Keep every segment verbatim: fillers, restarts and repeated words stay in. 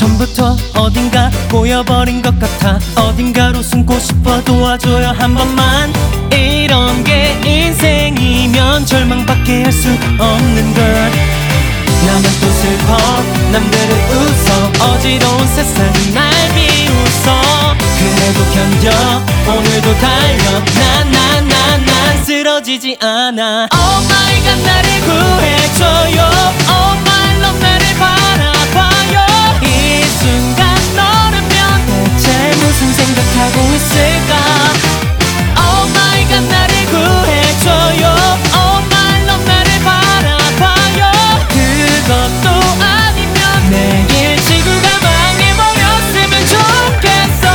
처음부터 어딘가 꼬여버린 것 같아. 어딘가로 숨고 싶어. 도와줘요 한 번만. 이런 게 인생이면 절망밖에 할 수 없는 걸. 나는 또 슬퍼 남들은 웃어. 어지러운 세상이 날 비웃어. 그래도 견뎌 오늘도 달려. 난 난 난 난 쓰러지지 않아. Oh my god 나를 구해줘요. Oh my love 나를 바라봐요. 이 순간 너라면 대체 무슨 생각하고 있을까. Oh my god 나를 구해줘요. Oh my love 나를 바라봐요. 그것도 아니면 내일 지구가 망해버렸으면 좋겠어.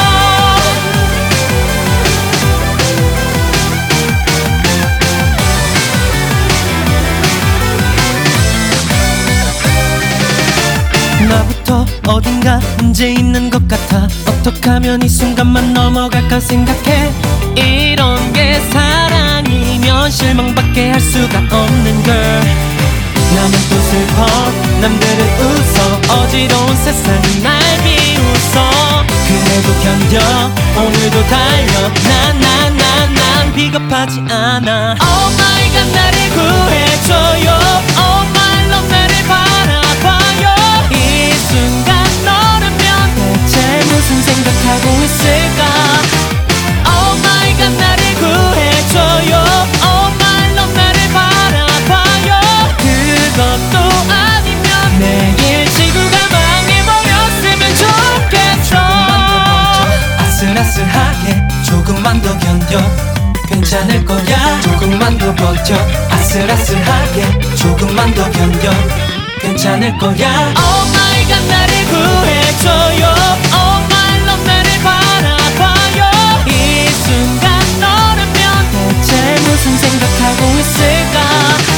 나부터 어딘가 문제 있는 것 같아. 어떻게 하면 이 순간만 넘어갈까 생각해. 이런 게 사랑이면 실망밖에 할 수가 없는 걸. 나는 또 슬퍼 남들은 웃어. 어지러운 세상이 날 비웃어. 그래도 견뎌 오늘도 달려. 난 난 난 난 비겁하지 않아. Oh my god 나를 구해줘요. Oh my love 나를 바라봐요. 이 순간 너라면 대체 무슨 생각하고 있을까. Oh my god 나를 구해줘요. Oh my love 나를 바라봐요. 그것도 아니면 내일 지구가 망해버렸으면 좋겠어. 아슬아슬하게 조금만 더 견뎌. 괜찮을 거야. 조금만 더 버텨. 아슬아슬하게 조금만 더 견뎌. 괜찮을 거야. Oh my god 나를 구해줘요. Oh my love 나를 바라봐요. 이 순간 너라면 대체 무슨 생각하고 있을까.